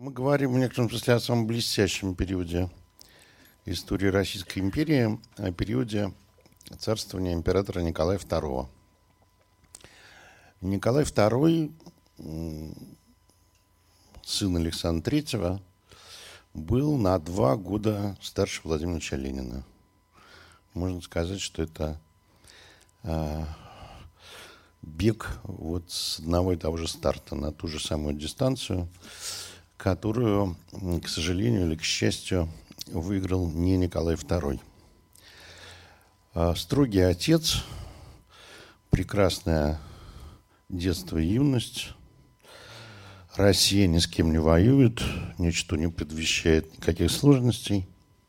Мы говорим в некотором смысле о самом блестящем периоде истории Российской империи, о периоде царствования императора Николая II. Николай II, сын Александра III, был на 2 года старше Владимира Ильича Ленина. Можно сказать, что это бег вот с одного и того же старта на ту же самую дистанцию, которую, к сожалению или к счастью, выиграл не Николай II. Строгий отец, прекрасное детство и юность, Россия ни с кем не воюет, ничто не предвещает никаких сложностей,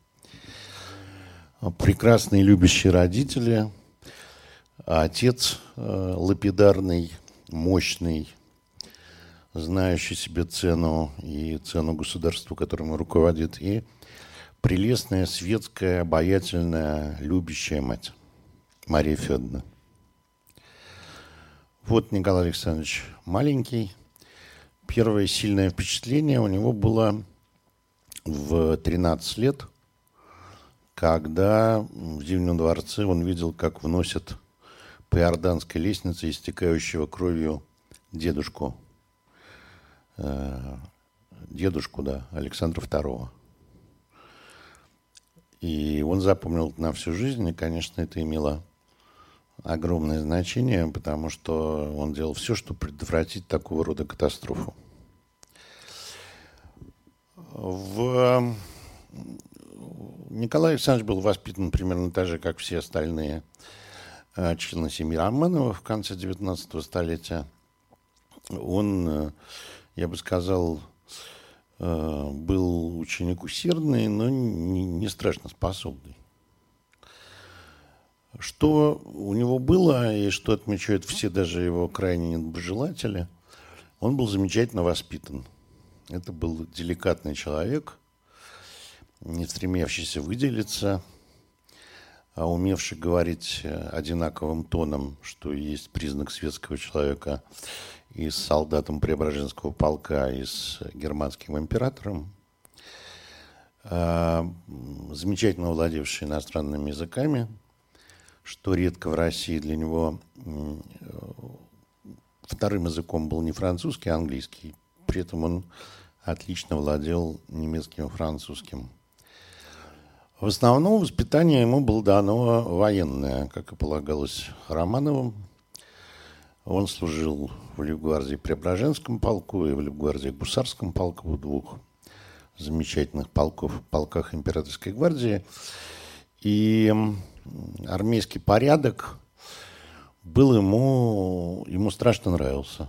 прекрасные любящие родители, отец лапидарный, мощный, знающий себе цену и цену государству, которым он руководит, и прелестная, светская, обаятельная, любящая мать Мария Федоровна. Вот Николай Александрович маленький. Первое сильное впечатление у него было в 13 лет, когда в Зимнем дворце он видел, как вносят по Иорданской лестнице истекающего кровью дедушку, Александра II. И он запомнил на всю жизнь, и, конечно, это имело огромное значение, потому что он делал все, чтобы предотвратить такого рода катастрофу. Николай Александрович был воспитан примерно так же, как все остальные члены семьи Романовых в конце XIX столетия. Он, я бы сказал, был ученик усердный, но не страшно способный. Что у него было, и что отмечают все, даже его крайне недоброжелатели, он был замечательно воспитан. Это был деликатный человек, не стремящийся выделиться, а умевший говорить одинаковым тоном, что есть признак светского человека, и с солдатом Преображенского полка, и с германским императором, замечательно владевший иностранными языками, что редко в России. Для него вторым языком был не французский, а английский. При этом он отлично владел немецким и французским. В основном воспитание ему было дано военное, как и полагалось Романовым. Он служил в лейб-гвардии Преображенском полку и в лейб-гвардии Гусарском полку, в 2 замечательных полках императорской гвардии. И армейский порядок был ему страшно нравился.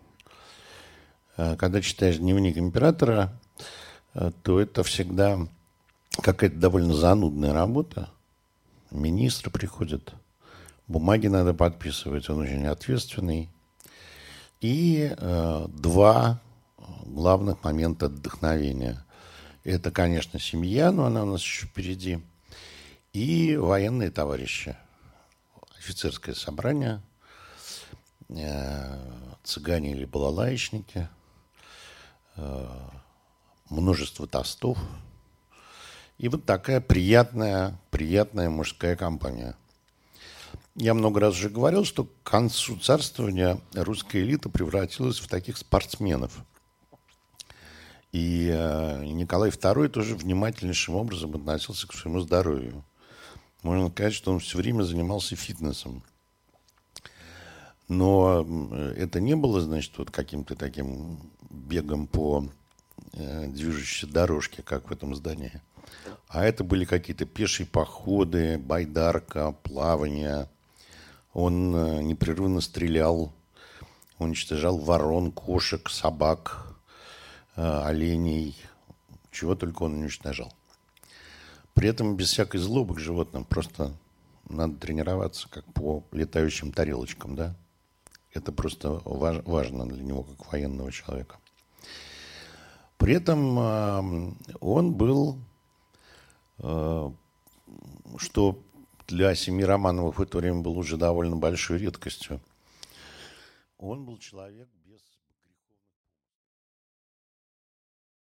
Когда читаешь дневник императора, то это всегда какая-то довольно занудная работа. Министры приходят, бумаги надо подписывать, он очень ответственный. И 2 главных момента отдохновения. Это, конечно, семья, но она у нас еще впереди. И военные товарищи. Офицерское собрание, цыгане или балалаечники, множество тостов. И вот такая приятная мужская компания. Я много раз уже говорил, что к концу царствования русская элита превратилась в таких спортсменов. И Николай II тоже внимательнейшим образом относился к своему здоровью. Можно сказать, что он все время занимался фитнесом. Но это не было, значит, вот каким-то таким бегом по движущейся дорожке, как в этом здании. А это были какие-то пешие походы, байдарка, плавание. Он непрерывно стрелял, уничтожал ворон, кошек, собак, оленей, чего только он уничтожал. При этом без всякой злобы к животным, просто надо тренироваться, как по летающим тарелочкам, да? Это просто важно для него, как военного человека. При этом он был, что для семьи Романовых в это время было уже довольно большой редкостью, он был человек